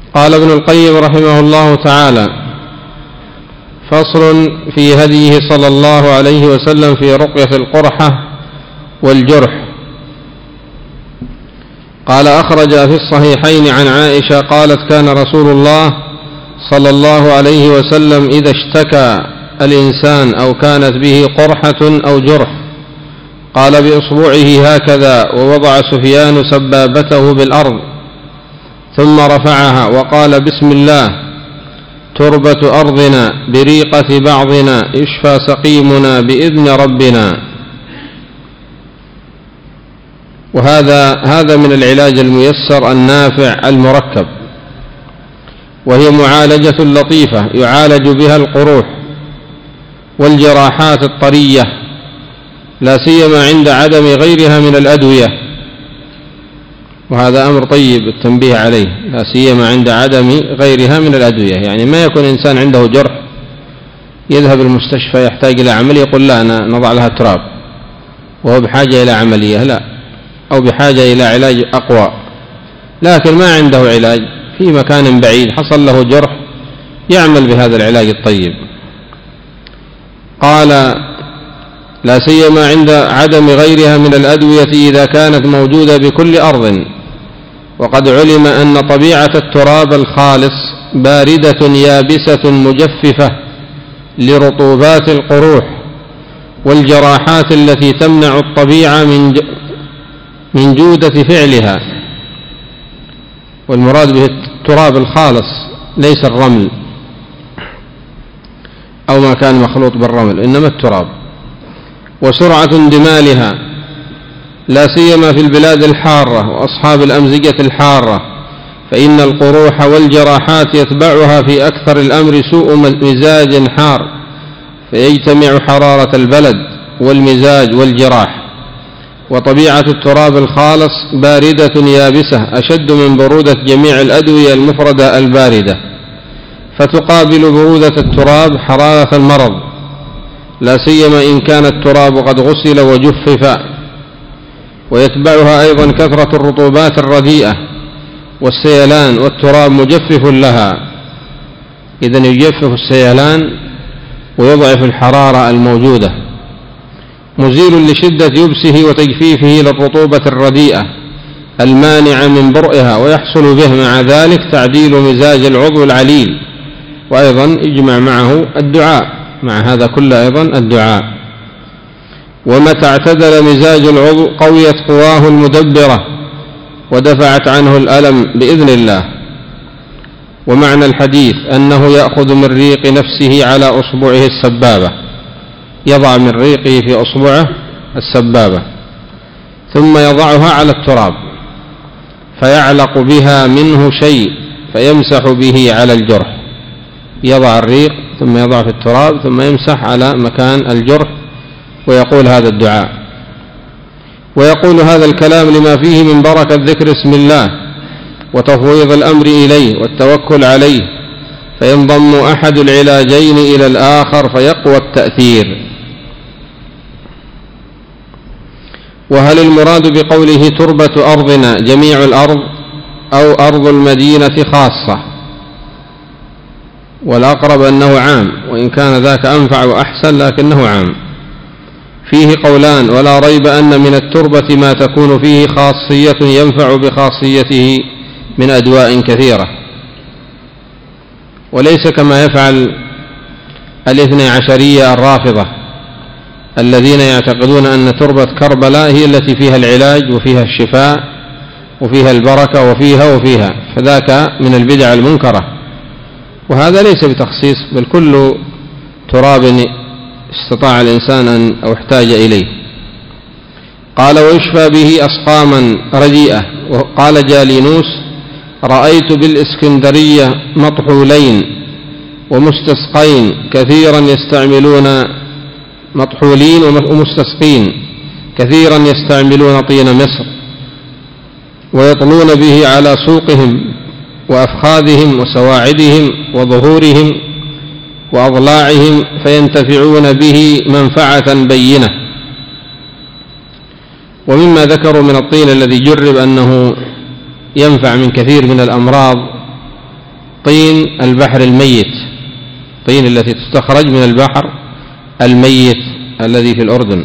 قال ابن القيم رحمه الله تعالى: فصل في هديه صلى الله عليه وسلم في رقية القرحة والجرح. قال: أخرج في الصحيحين عن عائشة قالت: كان رسول الله صلى الله عليه وسلم إذا اشتكى الإنسان أو كانت به قرحة أو جرح قال بإصبعه هكذا، ووضع سفيان سبابته بالأرض ثم رفعها وقال: بسم الله، تربة أرضنا بريقة بعضنا، يشفى سقيمنا بإذن ربنا. وهذا من العلاج الميسر النافع المركب، وهي معالجة لطيفة يعالج بها القروح والجراحات الطرية، لا سيما عند عدم غيرها من الأدوية، وهذا أمر طيب التنبيه عليه، لا سيما عند عدم غيرها من الأدوية. يعني ما يكون إنسان عنده جرح يذهب المستشفى يحتاج إلى عملية يقول لا أنا نضع لها تراب وهو بحاجة إلى عملية، لا، أو بحاجة إلى علاج أقوى، لكن ما عنده علاج في مكان بعيد حصل له جرح يعمل بهذا العلاج الطيب. قال: لا سيما عند عدم غيرها من الأدوية إذا كانت موجودة بكل أرض. وقد علم أن طبيعة التراب الخالص باردة يابسة مجففة لرطوبات القروح والجراحات التي تمنع الطبيعة من جودة فعلها. والمراد به التراب الخالص ليس الرمل أو ما كان مخلوط بالرمل، إنما التراب. وسرعة اندمالها لا سيما في البلاد الحارة وأصحاب الأمزجة الحارة، فإن القروح والجراحات يتبعها في أكثر الأمر سوء مزاج حار، فيجتمع حرارة البلد والمزاج والجراح. وطبيعة التراب الخالص باردة يابسة أشد من برودة جميع الأدوية المفردة الباردة، فتقابل برودة التراب حرارة المرض، لا سيما إن كان التراب قد غسل وجفف. ويتبعها أيضا كثرة الرطوبات الرديئة والسيلان، والتراب مجفف لها، إذن يجفف السيلان ويضعف الحرارة الموجودة، مزيل لشدة يبسه وتجفيفه للرطوبة الرديئة المانعة من برئها، ويحصل به مع ذلك تعديل مزاج العضو العليل. وأيضا يجمع معه الدعاء، مع هذا كله أيضا الدعاء. ومتى اعتدل مزاج العضو قويت قواه المدبرة ودفعت عنه الألم بإذن الله. ومعنى الحديث أنه يأخذ من ريق نفسه على أصبعه السبابة، يضع من ريقه في أصبعه السبابة ثم يضعها على التراب فيعلق بها منه شيء فيمسح به على الجرح، يضع الريق ثم يضع في التراب ثم يمسح على مكان الجرح ويقول هذا الدعاء. ويقول هذا الكلام لما فيه من بركة ذكر اسم الله وتفويض الأمر إليه والتوكل عليه، فينضم أحد العلاجين إلى الآخر فيقوى التأثير. وهل المراد بقوله تربة أرضنا جميع الأرض أو أرض المدينة خاصة؟ والأقرب أنه عام، وإن كان ذاك أنفع وأحسن لكنه عام. فيه قولان، ولا ريب أن من التربة ما تكون فيه خاصية ينفع بخاصيته من أدواء كثيرة، وليس كما يفعل الاثني عشرية الرافضة الذين يعتقدون أن تربة كربلاء هي التي فيها العلاج وفيها الشفاء وفيها البركة وفيها، فذاك من البدع المنكرة، وهذا ليس بتخصيص، بل كل تراب استطاع الإنسان أو احتاج إليه. قال: ويشفى به أسقاما رديئة. وقال جالينوس: رأيت بالإسكندرية مطحولين ومستسقين كثيرا يستعملون، مطحولين ومستسقين كثيرا يستعملون طين مصر ويطلون به على سوقهم وأفخاذهم وسواعدهم وظهورهم وأضلاعهم فينتفعون به منفعة بينة. ومما ذكروا من الطين الذي جرب أنه ينفع من كثير من الأمراض طين البحر الميت، الطين التي تستخرج من البحر الميت الذي في الأردن.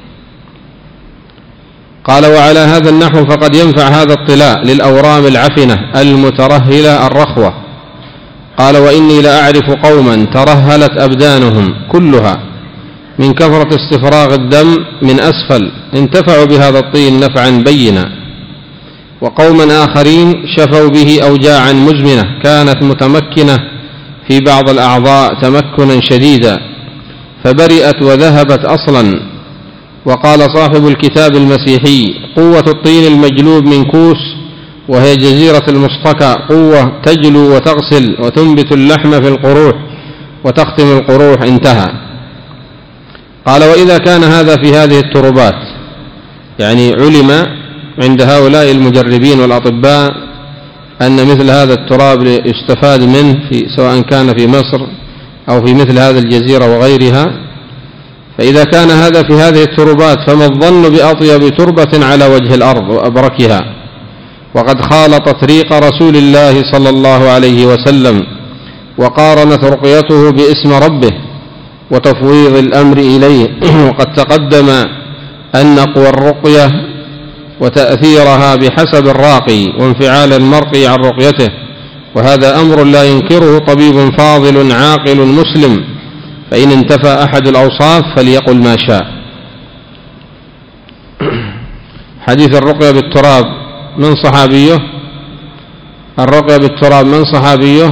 قال: وعلى هذا النحو فقد ينفع هذا الطلاء للأورام العفنة المترهلة الرخوة. قال: وإني لأعرف قوما ترهلت أبدانهم كلها من كثرة استفراغ الدم من أسفل، انتفعوا بهذا الطين نفعا بينا، وقوما آخرين شفوا به أوجاعا مزمنة كانت متمكنة في بعض الأعضاء تمكنا شديدا فبرئت وذهبت أصلا. وقال صاحب الكتاب المسيحي: قوة الطين المجلوب من كوس، وهي جزيرة المصطكى، قوة تجلو وتغسل وتنبت اللحم في القروح وتختم القروح. انتهى. قال: وإذا كان هذا في هذه التربات، يعني علم عند هؤلاء المجربين والأطباء أن مثل هذا التراب يستفاد منه سواء كان في مصر أو في مثل هذه الجزيرة وغيرها، فإذا كان هذا في هذه التربات فما الظن بأطيب تربة على وجه الأرض وأبركها، وقد خالطت ريق رسول الله صلى الله عليه وسلم، وقارنت رقيته باسم ربه وتفويض الأمر إليه. وقد تقدم أن قوى الرقية وتأثيرها بحسب الراقي وانفعال المرقي عن رقيته، وهذا أمر لا ينكره طبيب فاضل عاقل مسلم، فإن انتفى أحد الأوصاف فليقل ما شاء. حديث الرقية بالتراب من صحابيه؟ الرقية بالتراب من صحابيه؟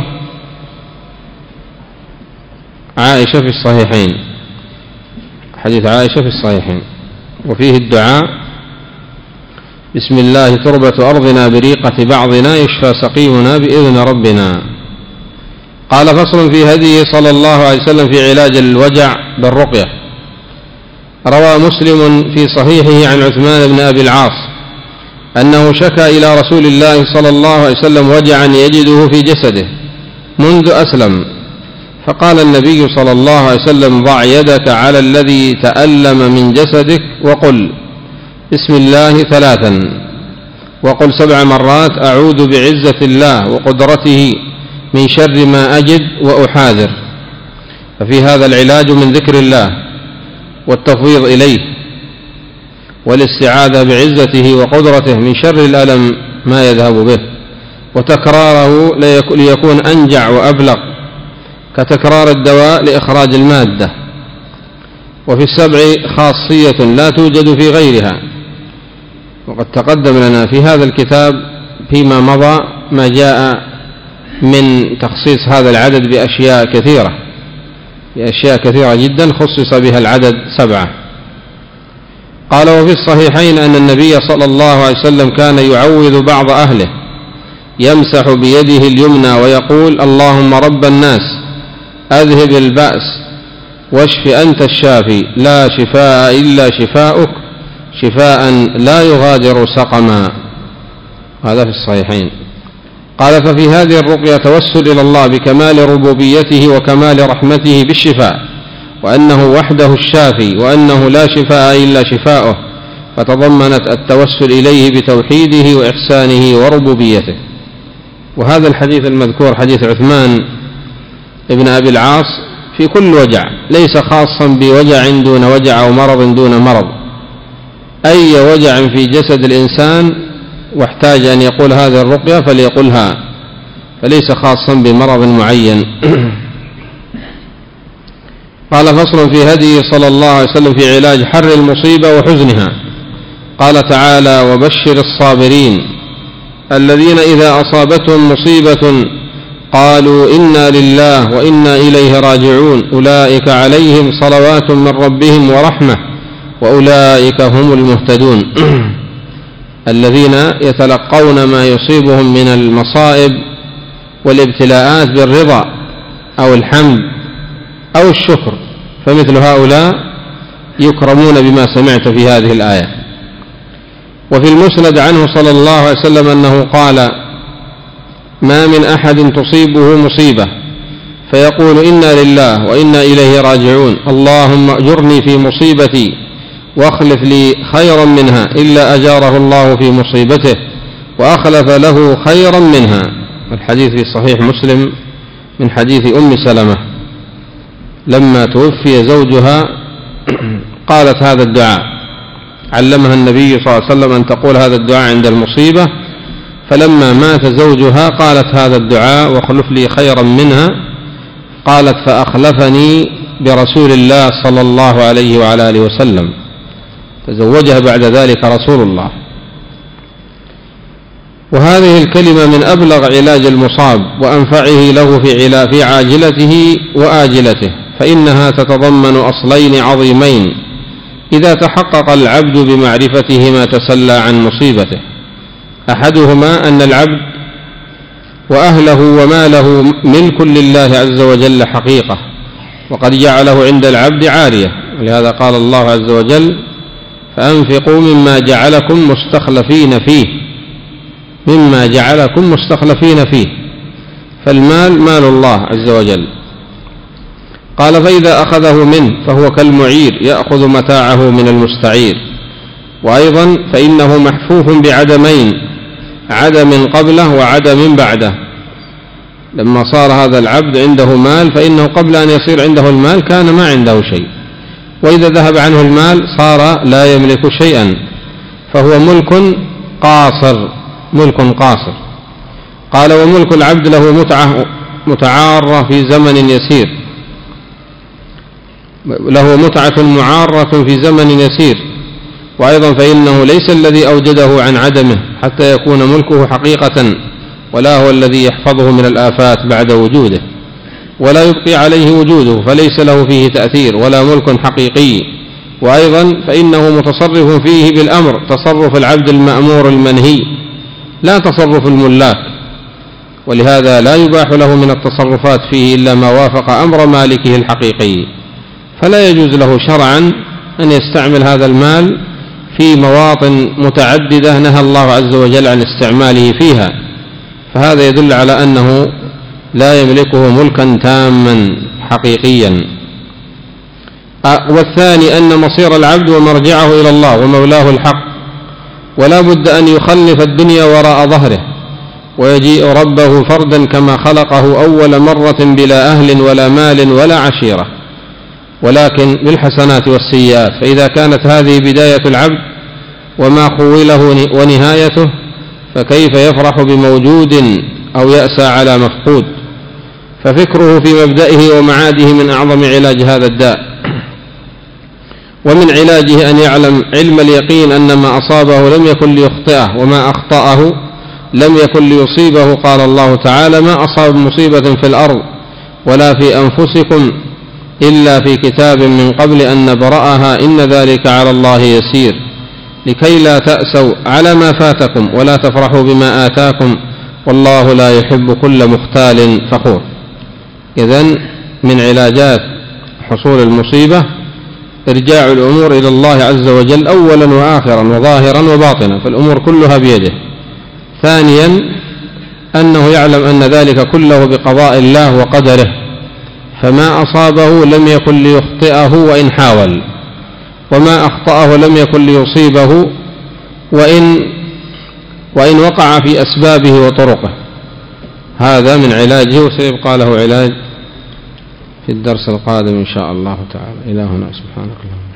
عائشة في الصحيحين، حديث عائشة في الصحيحين، وفيه الدعاء: بسم الله تربة أرضنا بريقة بعضنا يشفى سقيمنا بإذن ربنا. قال: فصل في هديه صلى الله عليه وسلم في علاج الوجع بالرقية. روى مسلم في صحيحه عن عثمان بن أبي العاص أنه شكى إلى رسول الله صلى الله عليه وسلم وجعا يجده في جسده منذ أسلم، فقال النبي صلى الله عليه وسلم: ضع يدك على الذي تألم من جسدك وقل بسم الله 3، وقل 7 مرات أعوذ بعزة الله وقدرته من شر ما أجد وأحاذر. ففي هذا العلاج من ذكر الله والتفويض إليه والاستعاذة بعزته وقدرته من شر الألم ما يذهب به، وتكراره ليكون أنجع وأبلغ كتكرار الدواء لإخراج المادة. وفي السبع خاصية لا توجد في غيرها، وقد تقدم لنا في هذا الكتاب فيما مضى ما جاء من تخصيص هذا العدد بأشياء كثيرة جدا خصص بها العدد 7. قال: وفي الصحيحين أن النبي صلى الله عليه وسلم كان يعوذ بعض أهله يمسح بيده اليمنى ويقول: اللهم رب الناس أذهب البأس واشف أنت الشافي لا شفاء إلا شفاؤك شفاء لا يغادر سقما. هذا في الصحيحين. قال: ففي هذه الرقية توسل إلى الله بكمال ربوبيته وكمال رحمته بالشفاء، وأنه وحده الشافي، وأنه لا شفاء إلا شفاؤه، فتضمنت التوسل إليه بتوحيده وإحسانه وربوبيته. وهذا الحديث المذكور حديث عثمان ابن أبي العاص في كل وجع، ليس خاصا بوجع دون وجع أو مرض دون مرض، أي وجع في جسد الإنسان واحتاج أن يقول هذه الرقية فليقلها، فليس خاصا بمرض معين. قال: فصل في هديه صلى الله عليه وسلم في علاج حر المصيبة وحزنها. قال تعالى: وبشر الصابرين الذين إذا أصابتهم مصيبة قالوا إنا لله وإنا إليه راجعون أولئك عليهم صلوات من ربهم ورحمة وأولئك هم المهتدون. الذين يتلقون ما يصيبهم من المصائب والابتلاءات بالرضا أو الحمد أو الشكر، فمثل هؤلاء يكرمون بما سمعت في هذه الآية. وفي المسند عنه صلى الله عليه وسلم أنه قال: ما من أحد تصيبه مصيبة فيقول إنا لله وإنا إليه راجعون اللهم أجرني في مصيبتي واخلف لي خيرا منها إلا أجاره الله في مصيبته وأخلف له خيرا منها الحديث في صحيح مسلم من حديث أم سلمة لما توفي زوجها قالت هذا الدعاء، علمها النبي صلى الله عليه وسلم أن تقول هذا الدعاء عند المصيبة، فلما مات زوجها قالت هذا الدعاء واخلف لي خيرا منها، قالت فأخلفني برسول الله صلى الله عليه وعلى آله وسلم، تزوجها بعد ذلك رسول الله. وهذه الكلمة من أبلغ علاج المصاب وأنفعه له في عاجلته وآجلته، فإنها تتضمن أصلين عظيمين إذا تحقق العبد بمعرفتهما تسلى عن مصيبته. أحدهما أن العبد وأهله وماله ملك لله عز وجل حقيقة، وقد جعله عند العبد عارية، ولهذا قال الله عز وجل فأنفقوا مما جعلكم مستخلفين فيه، فالمال مال الله عز وجل. قال فإذا أخذه منه فهو كالمعير يأخذ متاعه من المستعير. وأيضا فإنه محفوف بعدمين، عدم قبله وعدم بعده. لما صار هذا العبد عنده مال فإنه قبل أن يصير عنده المال كان ما عنده شيء، وإذا ذهب عنه المال صار لا يملك شيئا، فهو ملك قاصر. قال وملك العبد له متعارة في زمن يسير، له متعة معارة في زمن يسير. وأيضا فإنه ليس الذي أوجده عن عدمه حتى يكون ملكه حقيقة، ولا هو الذي يحفظه من الآفات بعد وجوده، ولا يبقي عليه وجوده، فليس له فيه تأثير ولا ملك حقيقي. وأيضا فإنه متصرف فيه بالأمر، تصرف العبد المأمور المنهي، لا تصرف الملاك، ولهذا لا يباح له من التصرفات فيه إلا ما وافق أمر مالكه الحقيقي، فلا يجوز له شرعا أن يستعمل هذا المال في مواطن متعددة نهى الله عز وجل عن استعماله فيها، فهذا يدل على أنه لا يملكه ملكا تاما حقيقيا. والثاني أن مصير العبد ومرجعه إلى الله ومولاه الحق، ولا بد أن يخلف الدنيا وراء ظهره ويجيء ربه فردا كما خلقه أول مرة بلا أهل ولا مال ولا عشيرة، ولكن بالحسنات والسيئات. فإذا كانت هذه بداية العبد وما خوله ونهايته، فكيف يفرح بموجود أو يأسى على مفقود؟ ففكره في مبدئه ومعاده من أعظم علاج هذا الداء. ومن علاجه أن يعلم علم اليقين أن ما أصابه لم يكن ليخطئه وما أخطأه لم يكن ليصيبه. قال الله تعالى ما أصاب مصيبة في الأرض ولا في أنفسكم إلا في كتاب من قبل أن نبرأها إن ذلك على الله يسير، لكي لا تأسوا على ما فاتكم ولا تفرحوا بما آتاكم والله لا يحب كل مختال فخور. إذن من علاجات حصول المصيبة إرجاع الأمور إلى الله عز وجل أولا وآخرا وظاهرا وباطنا، فالأمور كلها بيده. ثانيا أنه يعلم أن ذلك كله بقضاء الله وقدره، فما أصابه لم يكن ليخطئه وإن حاول، وما أخطأه لم يكن ليصيبه وإن وقع في أسبابه وطرقه. هذا من علاجه، وسيبقى له علاج في الدرس القادم إن شاء الله تعالى. إلى هنا، سبحانك اللهم.